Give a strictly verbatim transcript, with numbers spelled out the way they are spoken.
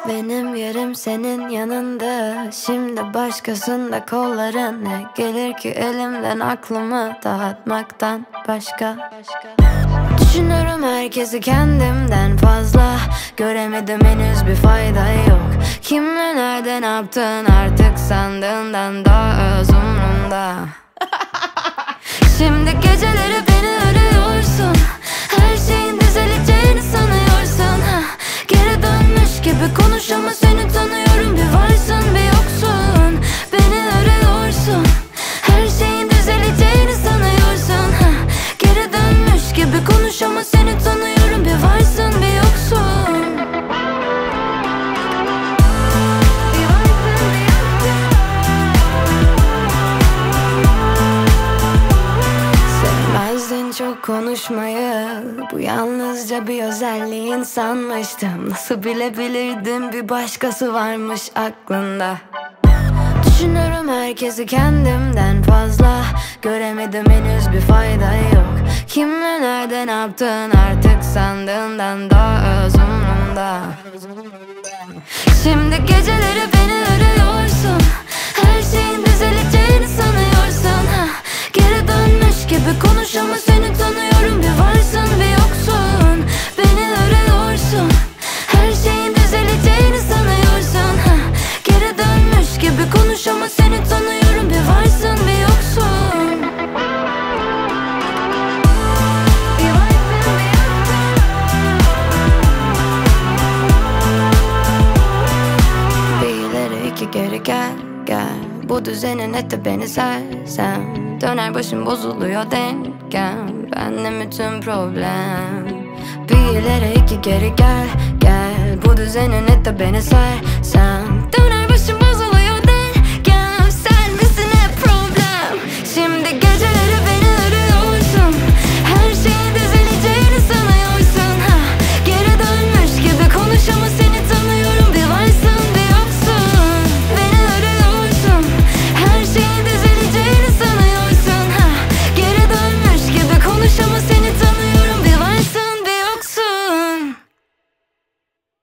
Benim yerim senin yanında, şimdi başkasında kolların. Ne gelir ki elimden aklımı dağıtmaktan başka? Düşünürüm herkesi kendimden fazla, göremedim henüz bir fayda yok. Kimle nerede ne yaptın artık sandığından daha az umrumda. Şimdi geceleri beni arıyorsun, her şeyin düzeleceğini sanıyorsun. Geri dönmüş gibi konuş ama seni tanıyorum. Bir varsın bir yoksun, beni arıyorsun, her şeyin düzeleceğini sanıyorsun. Geri dönmüş gibi konuş ama seni tanıyorum. Bir varsın bir yoksun. Sevmezdin çok konuşmayı, bu yalnızca bir özelliğin sanmıştım. Nasıl bilebilirdim bir başkası varmış aklında. Düşünürüm herkesi kendimden fazla, göremedim henüz bir fayda yok. Kimle nerede ne yaptın artık sandığından daha az umrumda. Şimdi geceleri beni arıyorsun, her şeyin düzeleceğini sanıyorsun. Geri dönmüş gibi konuş ama seni tanıyorum. Bir varsın bir yoksun, beni arıyorsun, her şeyin düzeleceğini sanıyorsun. Geri dönmüş gibi konuş ama seni tanıyorum. Bir varsın bir yoksun. Bir ileri iki geri gel gel, bu düzenin eti beni sersem. Döner başım bozuluyor dengem, benle bütün problem. Bir ileri iki geri gel gel, bu düzenin eti beni sersem.